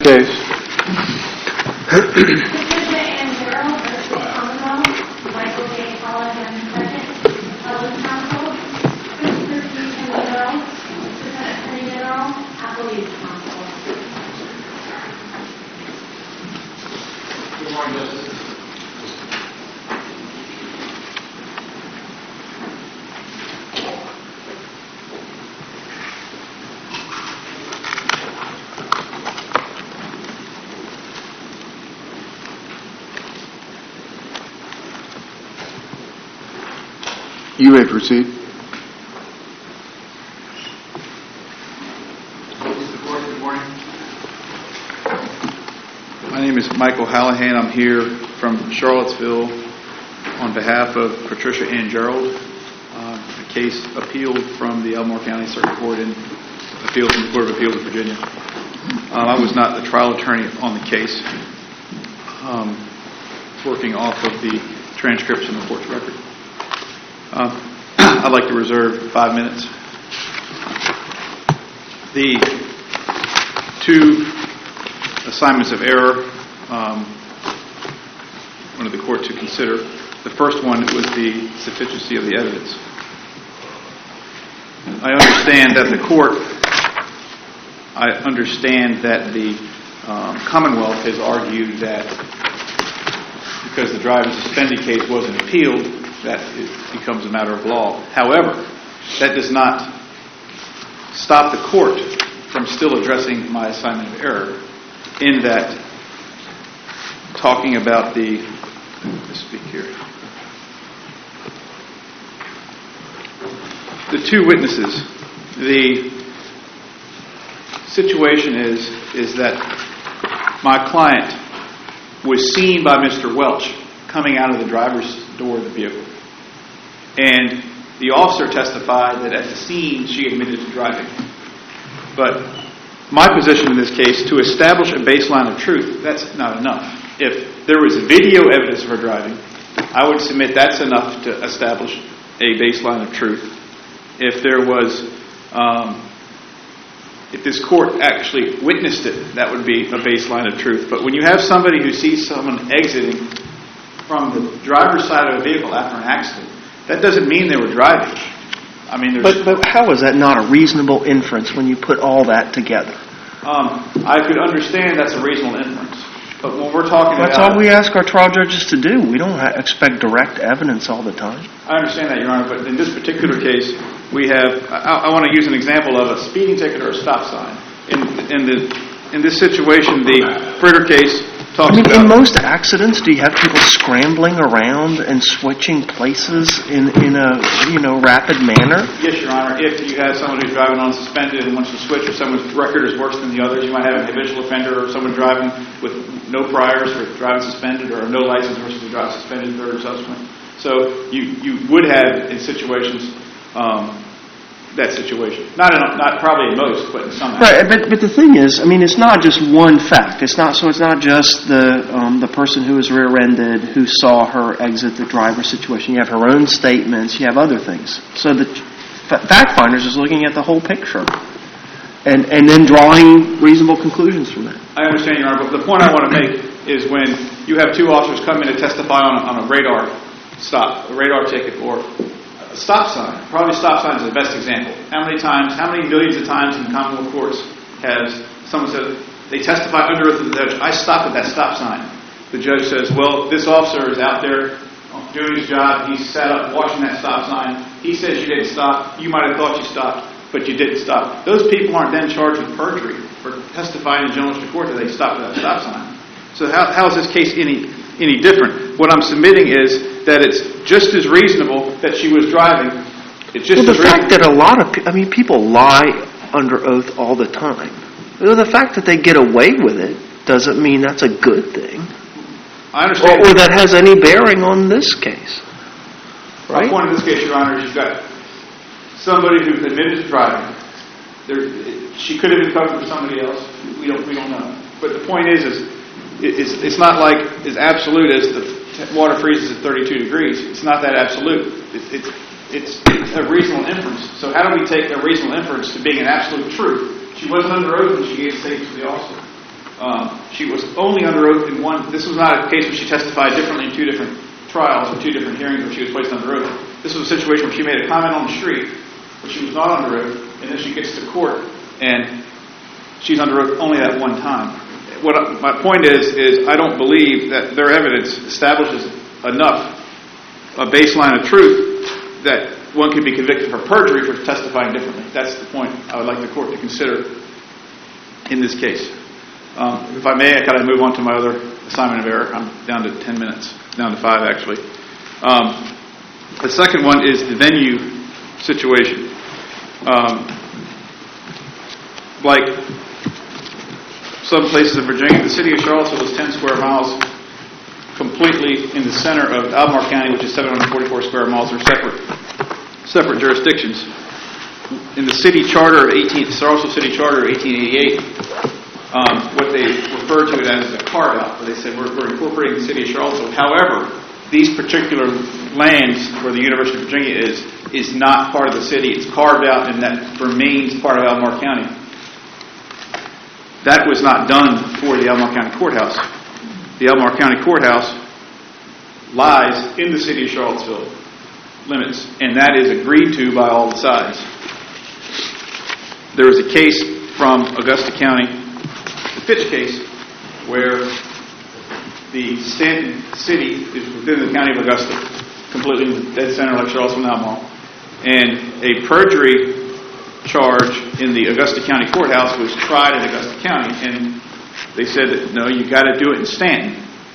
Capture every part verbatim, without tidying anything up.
case. Patricia Ann Gerald versus Commonwealth, Michael J. Callahan, second, Public Counsel, Christopher P. Gerald, Assistant Attorney General, Appellate Counsel. Good morning, Justice. You may proceed. Good morning. My name is Michael Hallahan. I'm here from Charlottesville on behalf of Patricia Ann Gerald. Uh, a case appealed from the Elmore County Circuit Court and appealed from the Court of Appeals of Virginia. Uh, I was not the trial attorney on the case. Um, working off of the transcription of the court's record. Uh, I'd like to reserve five minutes. The two assignments of error um, wanted the court to consider. The first one was the sufficiency of the evidence. I understand that the court, I understand that the um, Commonwealth has argued that because the driver suspended case wasn't appealed, that it becomes a matter of law. However, that does not stop the court from still addressing my assignment of error in that talking about the, let's speak here, the two witnesses. The situation is, is that my client was seen by Mister Welch coming out of the driver's door of the vehicle. And the officer testified that at the scene she admitted to driving. But my position in this case, to establish a baseline of truth, that's not enough. If there was video evidence of her driving, I would submit that's enough to establish a baseline of truth. If there was, um, if this court actually witnessed it, that would be a baseline of truth. But when you have somebody who sees someone exiting from the driver's side of a vehicle after an accident, that doesn't mean they were driving. I mean, there's but but how is that not a reasonable inference when you put all that together? Um, I could understand that's a reasonable inference, but when we're talking That's about... all we ask our trial judges to do. We don't ha- expect direct evidence all the time. I understand that, Your Honor, but in this particular case, we have... I, I want to use an example of a speeding ticket or a stop sign. In, in, the, in this situation, the Fritter case talks I mean, about... in most accidents, do you have people scrambling around and switching places in, in a, you know, rapid manner? Yes, Your Honor. If you have someone who's driving unsuspended and wants to switch, or someone's record is worse than the others, you might have an habitual offender or someone driving with no priors for driving suspended or no license versus a drive suspended third or subsequent. So you, you would have in situations um, that situation. Not in, not probably in most, but in some. Right, but but the thing is, I mean, it's not just one fact. It's not so. It's not just the um, the person who was rear-ended who saw her exit the driver situation. You have her own statements. You have other things. So the fact finders is looking at the whole picture, and and then drawing reasonable conclusions from that. I understand, Your Honor, but the point I want to make is when you have two officers come in to testify on a, on a radar stop, a radar ticket, or a stop sign. Probably stop sign is the best example. How many times, how many millions of times in Commonwealth courts has someone said, they testify under oath to the judge, I stopped at that stop sign. The judge says, well, this officer is out there doing his job. He's sat up watching that stop sign. He says you didn't stop. You might have thought you stopped, but you didn't stop. Those people aren't then charged with perjury for testifying in general district court that they stopped at that stop sign. So how, how is this case any any different? What I'm submitting is that it's just as reasonable that she was driving. It's just well, the as fact reasonable. that a lot of, I mean, people lie under oath all the time. Well, the fact that they get away with it doesn't mean that's a good thing. I understand. Or, or that has any bearing on this case. Right? My point in this case, Your Honor, is you've got somebody who admitted to driving. There, she could have been covered for somebody else. We don't, we don't know. But the point is, is it's, it's not like as absolute as the water freezes at thirty-two degrees. It's not that absolute. It's, it's, it's a reasonable inference. So how do we take a reasonable inference to being an absolute truth? She wasn't under oath when she gave statements to the officer. Um, she was only under oath in one. This was not a case where she testified differently in two different trials or two different hearings where she was placed under oath. This was a situation where she made a comment on the street where she was not under oath, and then she gets to court and she's under oath only that one time. What I, my point is, is I don't believe that their evidence establishes enough a baseline of truth that one could be convicted for perjury for testifying differently. That's the point I would like the court to consider in this case. Um, if I may, I kind of move on to my other assignment of error. I'm down to ten minutes, down to five actually. Um, the second one is the venue situation. Um, like some places in Virginia, the city of Charlottesville is ten square miles completely in the center of Albemarle County, which is seven hundred forty-four square miles. They're separate, separate jurisdictions. In the city charter of eighteen, Charlottesville City Charter of eighteen eighty-eight, um, what they refer to it as a carve-out, where they said we're, we're incorporating the city of Charlottesville. However, these particular lands where the University of Virginia is, is not part of the city. It's carved out, and that remains part of Albemarle County. That was not done for the Albemarle County Courthouse. The Albemarle County Courthouse lies in the city of Charlottesville limits, and that is agreed to by all the sides. There was a case from Augusta County, the Fitch case, where the Stanton city is within the county of Augusta, completely in the dead center like Charlottesville and Albemarle, and a perjury charge in the Augusta County Courthouse was tried in Augusta County, and they said that, no, you got to do it in Stanton.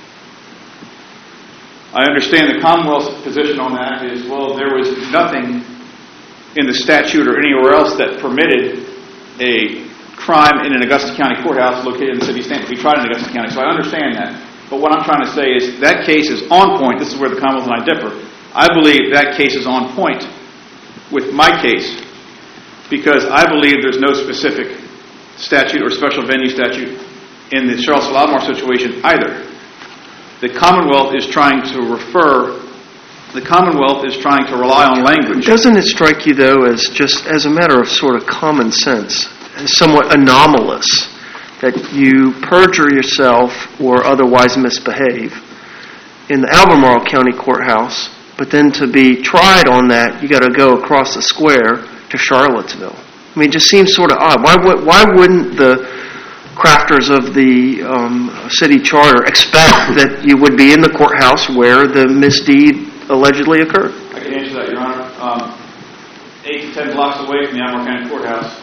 I understand the Commonwealth's position on that is, well, there was nothing in the statute or anywhere else that permitted a crime in an Augusta County courthouse located in the city of Stanton to be tried in Augusta County. So I understand that. But what I'm trying to say is that case is on point. This is where the Commonwealth and I differ. I believe that case is on point with my case because I believe there's no specific statute or special venue statute in the Charlottesville-Albemarle situation either. The Commonwealth is trying to refer, the Commonwealth is trying to rely on language. Doesn't it strike you, though, as just as a matter of sort of common sense, as somewhat anomalous, that you perjure yourself or otherwise misbehave in the Albemarle County Courthouse, but then to be tried on that, you got to go across the square to Charlottesville? I mean, it just seems sort of odd. Why would, why wouldn't the crafters of the um, city charter expect that you would be in the courthouse where the misdeed allegedly occurred? I can answer that, Your Honor. Um, eight to ten blocks away from the Albemarle County Courthouse,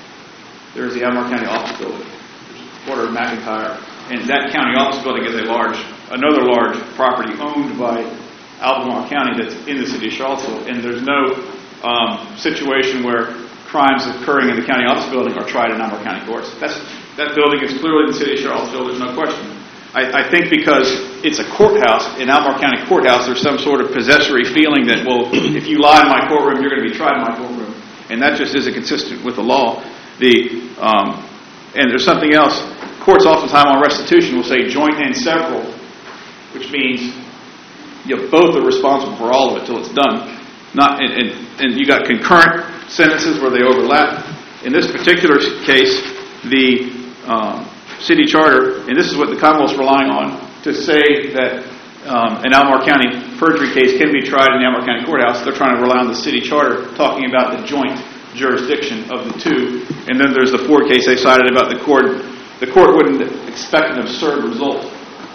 there's the Albemarle County Office Building, quarter of McIntyre, and that county office building is a large, another large property owned by Albemarle County that's in the city of Charlottesville, and there's no um, situation where crimes occurring in the county office building are tried in Albemarle County courts. That's That building is clearly in the city of Charlottesville, there's no question. I, I think because it's a courthouse, in Albemarle County Courthouse, there's some sort of possessory feeling that, well, if you lie in my courtroom, you're going to be tried in my courtroom. And that just isn't consistent with the law. The um, And there's something else. Courts oftentimes on restitution will say joint and several, which means you know, both are responsible for all of it till it's done. Not and, and, and you got concurrent sentences where they overlap. In this particular case, the um, city charter, and this is what the Commonwealth's relying on, to say that um, an Albemarle County perjury case can be tried in the Albemarle County Courthouse. They're trying to rely on the city charter, talking about the joint jurisdiction of the two. And then there's the Ford case they cited about the court. The court wouldn't expect an absurd result.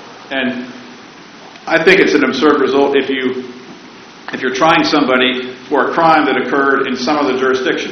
And I think it's an absurd result if you if you're trying somebody for a crime that occurred in some other jurisdiction.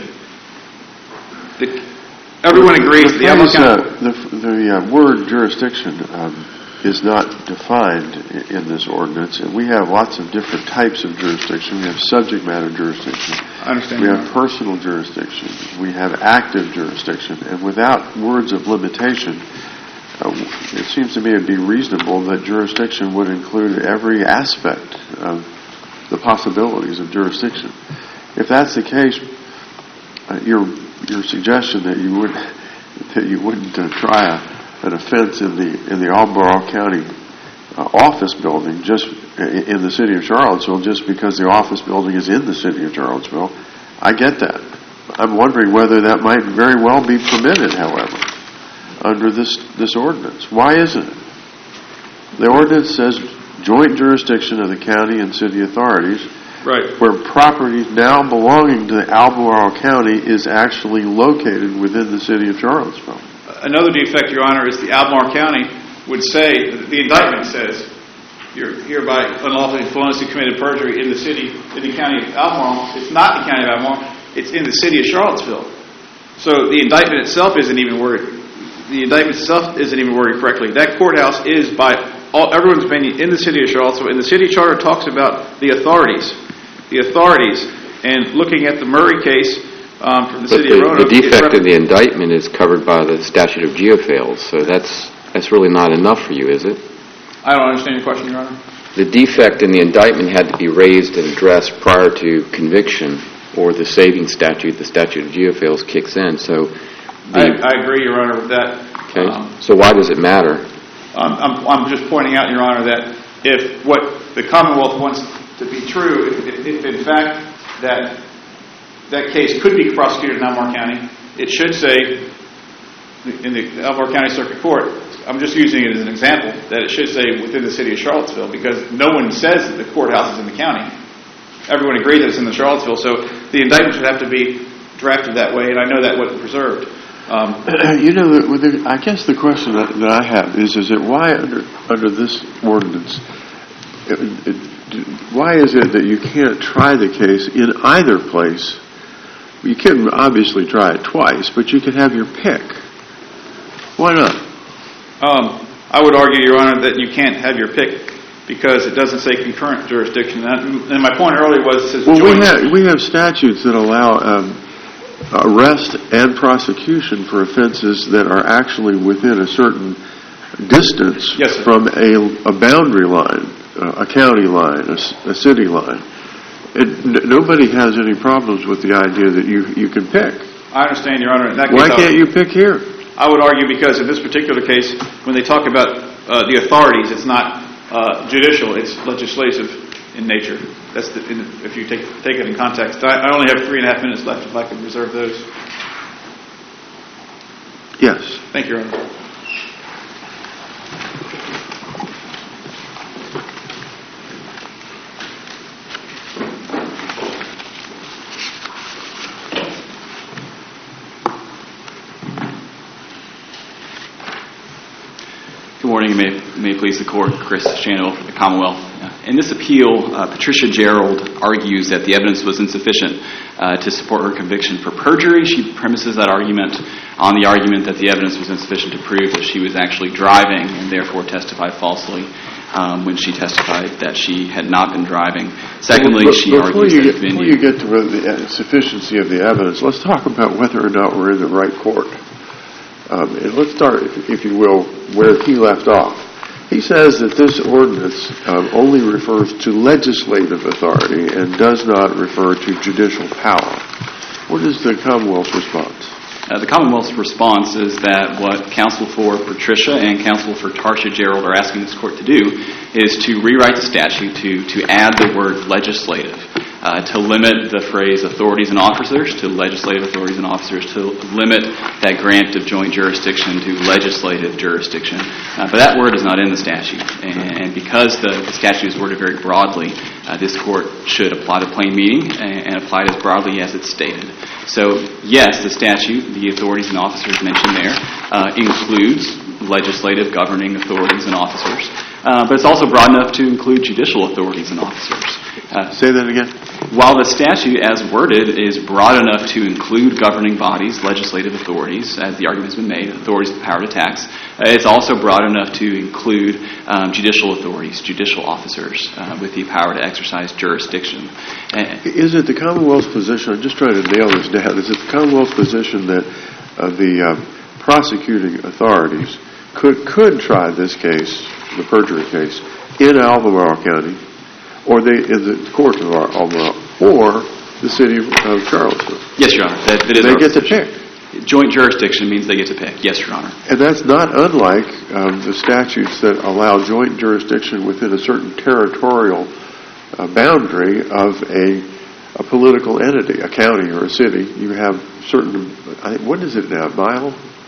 The, everyone agrees the, the Albemarle County. Uh, the the uh, word jurisdiction um, is not defined in this ordinance, and we have lots of different types of jurisdiction. We have subject matter jurisdiction. I understand. We have personal jurisdiction. We have active jurisdiction, and without words of limitation, uh, it seems to me it'd be reasonable that jurisdiction would include every aspect of the possibilities of jurisdiction. If that's the case, uh, your your suggestion that you would that you wouldn't uh, try a, an offense in the in the Albemarle County uh, office building just in the city of Charlottesville just because the office building is in the city of Charlottesville, I get that. I'm wondering whether that might very well be permitted, however. under this, this ordinance. Why isn't it? The ordinance says joint jurisdiction of the county and city authorities, Right. where property now belonging to Albemarle County is actually located within the city of Charlottesville. Another defect, Your Honor, is the Albemarle County would say, the indictment says, you're hereby unlawfully feloniously committed perjury in the city, in the county of Albemarle. It's not the county of Albemarle, it's in the city of Charlottesville. So the indictment itself isn't even worded. The indictment itself isn't even worded correctly. That courthouse is, by all, everyone's opinion, in the city of Charlottesville. And the city charter talks about the authorities. The authorities. And looking at the Murray case um, from the but city the, of Roanoke, the defect of the indictment is covered by the statute of geophils, so that's that's really not enough for you, is it? I don't understand your question, Your Honor. The defect in the indictment had to be raised and addressed prior to conviction, or the saving statute, the statute of geophils, kicks in. So, I, the, I agree, Your Honor, with that. okay. Um, so why does it matter? um, I'm, I'm just pointing out, Your Honor, that if what the Commonwealth wants to be true, if, if, if in fact that that case could be prosecuted in Albemarle County, it should say in the Albemarle County Circuit Court, I'm just using it as an example, that it should say within the city of Charlottesville, because no one says that the courthouse is in the county. Everyone agrees that it's in the Charlottesville, so the indictment should have to be drafted that way, and I know that wasn't preserved. Um, You know, the, the, I guess the question that, that I have is, is that why under under this ordinance, it, it, why is it that you can't try the case in either place? You can obviously try it twice, but you can have your pick. Why not? um, I would argue, Your Honor, that you can't have your pick because it doesn't say concurrent jurisdiction. And, and my point earlier was... It says well, joint. we have, we have statutes that allow um, arrest and prosecution for offenses that are actually within a certain distance Yes, sir. from a, a boundary line, a county line, a, a city line. It, n- nobody has any problems with the idea that you, you can pick. I understand, Your Honor. In that Why case, can't you pick here? I would argue because in this particular case, when they talk about uh, the authorities, it's not uh, judicial, it's legislative in nature. That's the, in, if you take take it in context. I, I only have three and a half minutes left if I could reserve those. Yes. Thank you, Your Honor. Good morning, may, may it please the Court. Chris Shanow for the Commonwealth. In this appeal, uh, Patricia Gerald argues that the evidence was insufficient uh, to support her conviction for perjury. She premises that argument on the argument that the evidence was insufficient to prove that she was actually driving and therefore testified falsely um, when she testified that she had not been driving. Secondly, Well, she before argues you that get, venue... Before you get to the sufficiency of the evidence, let's talk about whether or not we're in the right court. Um, and let's start, if, if you will, where he left off. He says that this ordinance um, only refers to legislative authority and does not refer to judicial power. What is the Commonwealth's response? Uh, the Commonwealth's response is that what counsel for Patricia and counsel for Tarsha Gerald are asking this court to do is to rewrite the statute to, to add the word legislative, uh, to limit the phrase authorities and officers to legislative authorities and officers, to limit that grant of joint jurisdiction to legislative jurisdiction. Uh, but that word is not in the statute. And, and because the, the statute is worded very broadly, uh, this court should apply the plain meaning and, and apply it as broadly as it's stated. So, yes, the statute, the authorities and officers mentioned there, uh, includes legislative governing authorities and officers. Uh, but it's also broad enough to include judicial authorities and officers. Uh, Say that again. While the statute, as worded, is broad enough to include governing bodies, legislative authorities, as the argument has been made, authorities with power to tax, uh, it's also broad enough to include um, judicial authorities, judicial officers uh, with the power to exercise jurisdiction. And Is it the Commonwealth's position, I'm just trying to nail this down, is it the Commonwealth's position that uh, the uh, prosecuting authorities could could try this case, the perjury case, in Albemarle County, or they in the court of Albemarle, or the city of Charlottesville? Yes, Your Honor. That, that is they our get to position. pick. Joint jurisdiction means they get to pick. Yes, Your Honor. And that's not unlike um, the statutes that allow joint jurisdiction within a certain territorial uh, boundary of a, a political entity, a county or a city. You have certain, I, what is it now, mile?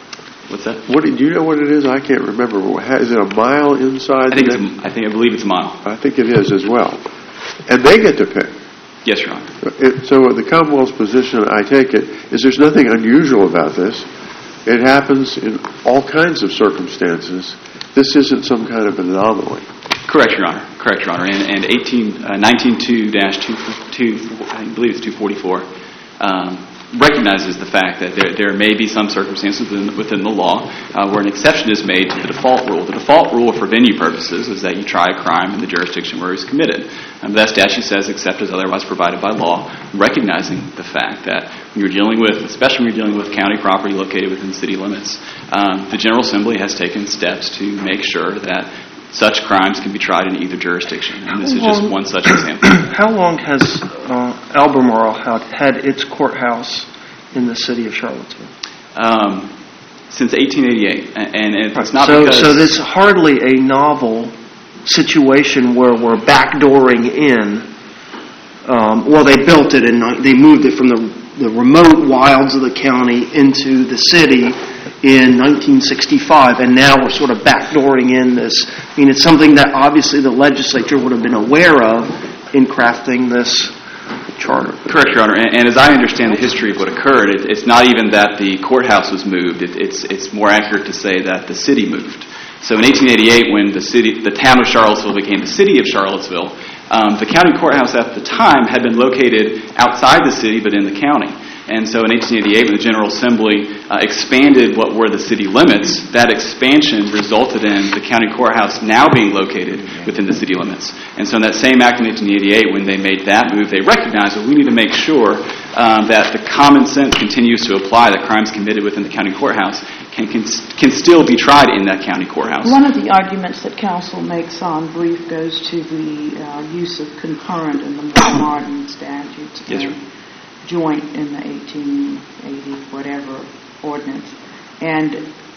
What's that? What do you know what it is? I can't remember. Is it a mile inside? I think the it's a, I think I believe it's a mile. I think it is as well. And they get to pick. Yes, Your Honor. It, so the Commonwealth's position, I take it, is there's nothing unusual about this. It happens in all kinds of circumstances. This isn't some kind of anomaly. Correct, Your Honor. Correct, Your Honor. And, and eighteen, uh, nineteen two dash two, I believe it's two forty-four, um, recognizes the fact that there, there may be some circumstances within, within the law uh, where an exception is made to the default rule. The default rule for venue purposes is that you try a crime in the jurisdiction where it was committed. Um, that statute says except as otherwise provided by law, recognizing the fact that when you're dealing with, especially when you're dealing with county property located within city limits, um, the General Assembly has taken steps to make sure that such crimes can be tried in either jurisdiction, and this is just one such example. How long has uh, Albemarle had, had its courthouse in the city of Charlottesville? Um, since eighteen eighty-eight, and, and it's not so, because... So it's hardly a novel situation where we're backdooring in. Um, well, they built it and they moved it from the, the remote wilds of the county into the city in nineteen sixty-five, and now we're sort of backdooring in this. I mean, it's something that obviously the legislature would have been aware of in crafting this charter. Correct, Your Honor. And, and as I understand the history of what occurred, it, it's not even that the courthouse was moved. It, it's it's more accurate to say that the city moved. So in eighteen eighty-eight, when the city, the town of Charlottesville became the city of Charlottesville, um, the county courthouse at the time had been located outside the city but in the county. And so in eighteen eighty-eight, when the General Assembly uh, expanded what were the city limits, that expansion resulted in the county courthouse now being located within the city limits. And so in that same act in eighteen eighty-eight, when they made that move, they recognized that we need to make sure um, that the common sense continues to apply, that crimes committed within the county courthouse can, can, can still be tried in that county courthouse. One of the arguments that counsel makes on brief goes to the uh, use of concurrent in the more modern statutes. Yes, sir. Joint in the eighteen eighty whatever ordinance, and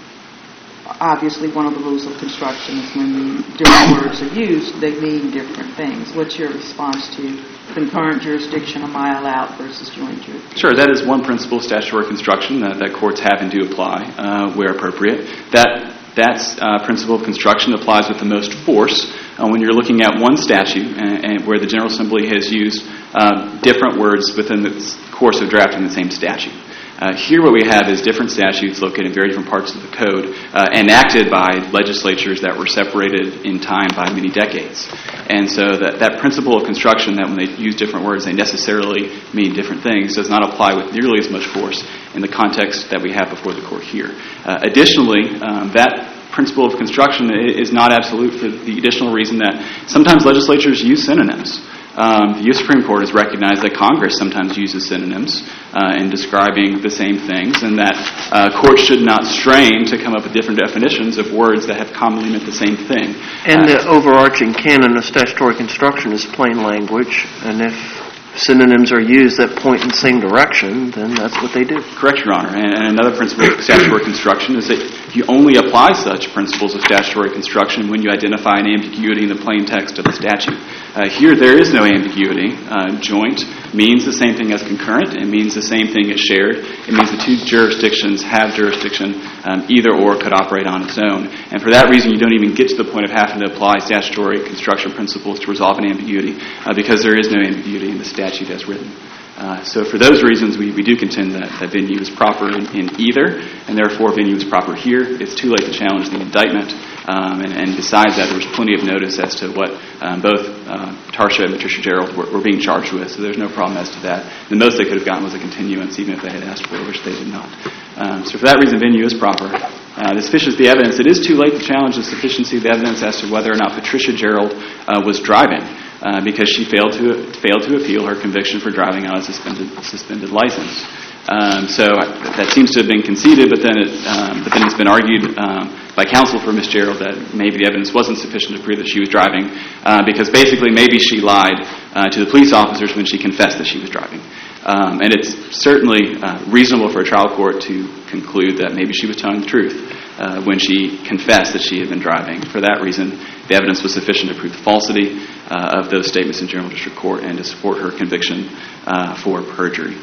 obviously one of the rules of construction is when different words are used, they mean different things. What's your response to concurrent jurisdiction a mile out versus joint jurisdiction? Sure, that is one principle of statutory construction that, that courts have and do apply uh, where appropriate. That That uh, principle of construction applies with the most force uh, when you're looking at one statute and, and where the General Assembly has used uh, different words within the course of drafting the same statute. Uh, here what we have is different statutes located in very different parts of the code uh, enacted by legislatures that were separated in time by many decades. And so that, that principle of construction, that when they use different words they necessarily mean different things, does not apply with nearly as much force in the context that we have before the court here. Uh, additionally, um, that principle of construction is not absolute for the additional reason that sometimes legislatures use synonyms. Um, the U S Supreme Court has recognized that Congress sometimes uses synonyms uh, in describing the same things, and that uh, courts should not strain to come up with different definitions of words that have commonly meant the same thing. And uh, the overarching canon of statutory construction is plain language, and if synonyms are used that point in the same direction, then that's what they do. Correct, Your Honor. And, and another principle of statutory construction is that you only apply such principles of statutory construction when you identify an ambiguity in the plain text of the statute. Uh, here, there is no ambiguity. Uh, joint means the same thing as concurrent. It means the same thing as shared. It means the two jurisdictions have jurisdiction. Um, either or could operate on its own. And for that reason, you don't even get to the point of having to apply statutory construction principles to resolve an ambiguity uh, because there is no ambiguity in the statute as written. Uh, so for those reasons, we, we do contend that, that venue is proper in, in either, and therefore venue is proper here. It's too late to challenge the indictment, um, and, and besides that, there was plenty of notice as to what um, both uh, Tarsha and Patricia Gerald were, were being charged with, so there's no problem as to that. The most they could have gotten was a continuance, even if they had asked for it, which they did not. Um, so for that reason, venue is proper. Uh, this sufficiency of the evidence. It is too late to challenge the sufficiency of the evidence as to whether or not Patricia Gerald uh, was driving. Uh, because she failed to failed to appeal her conviction for driving on a suspended suspended license. Um, so that seems to have been conceded, but then it, um, but then it's been argued um, by counsel for Miz Gerald that maybe the evidence wasn't sufficient to prove that she was driving, uh, because basically maybe she lied uh, to the police officers when she confessed that she was driving. Um, and it's certainly uh, reasonable for a trial court to conclude that maybe she was telling the truth uh, when she confessed that she had been driving. For that reason, the evidence was sufficient to prove the falsity uh, of those statements in General District Court and to support her conviction uh, for perjury.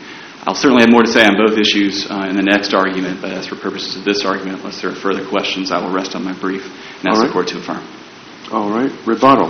I'll certainly have more to say on both issues uh, in the next argument, but as for purposes of this argument, unless there are further questions, I will rest on my brief and ask All right. the Court to affirm. All right. Rebuttal.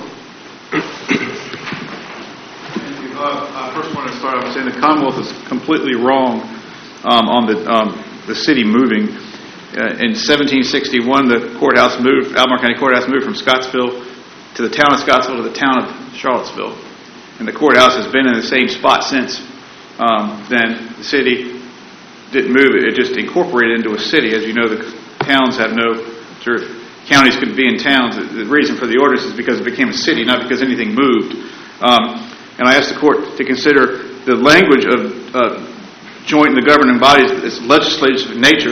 Uh, I first want to start off saying the Commonwealth is completely wrong um, on the um, the city moving. Uh, in seventeen sixty-one, the courthouse moved, Albemarle County Courthouse moved from Scottsville to the town of Scottsville to the town of Charlottesville, and the courthouse has been in the same spot since. Um, then the city didn't move it; it just incorporated into a city. As you know, the towns have no sort of counties could be in towns. The reason for the orders is because it became a city, not because anything moved. Um, And I asked the Court to consider the language of uh, joint and the governing bodies as legislative in nature.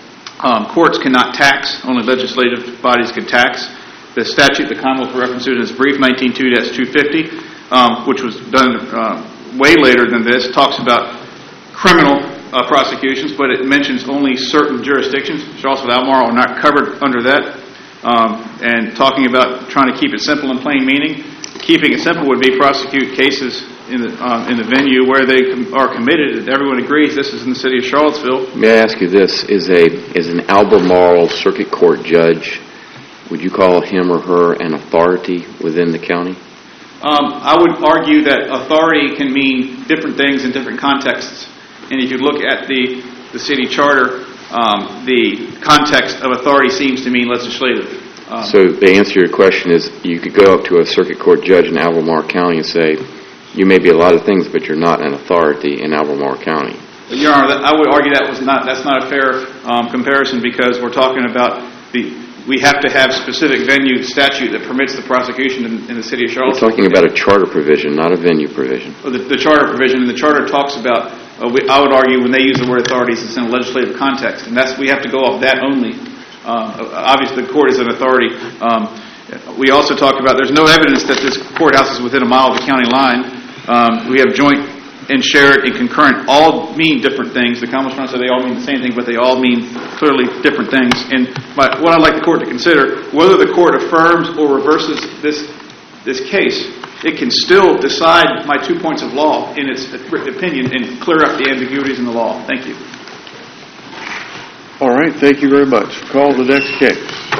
Um, courts cannot tax; only legislative bodies can tax. The statute the Commonwealth referenced in its brief, nineteen two dash two fifty, um, which was done uh, way later than this, talks about criminal uh, prosecutions, but it mentions only certain jurisdictions. Charlottesville and Albemarle are not covered under that. Um, and talking about trying to keep it simple and plain meaning. Keeping it simple would be prosecute cases in the um, in the venue where they com- are committed, and everyone agrees this is in the city of Charlottesville. May I ask you this: is a is an Albemarle Circuit Court judge? Would you call him or her an authority within the county? Um, I would argue that authority can mean different things in different contexts, and if you look at the the city charter, um, the context of authority seems to mean legislative. Um, So the answer to your question is you could go up to a circuit court judge in Albemarle County and say, you may be a lot of things, but you're not an authority in Albemarle County. Your Honor, I would argue that was not that's not a fair um, comparison because we're talking about the we have to have specific venue statute that permits the prosecution in, in the city of We're Charlottesville. talking about a charter provision, not a venue provision. The, the charter provision, and the charter talks about, uh, we, I would argue when they use the word authorities, it's in a legislative context, and that's we have to go off that only. Um, obviously, the court is an authority. Um, we also talk about there's no evidence that this courthouse is within a mile of the county line. Um, we have joint and shared and concurrent all mean different things. The Commonwealth said they all mean the same thing, but they all mean clearly different things. And my, what I'd like the court to consider, whether the court affirms or reverses this this case, it can still decide my two points of law in its opinion and clear up the ambiguities in the law. Thank you. All right. Thank you very much. Call the next case.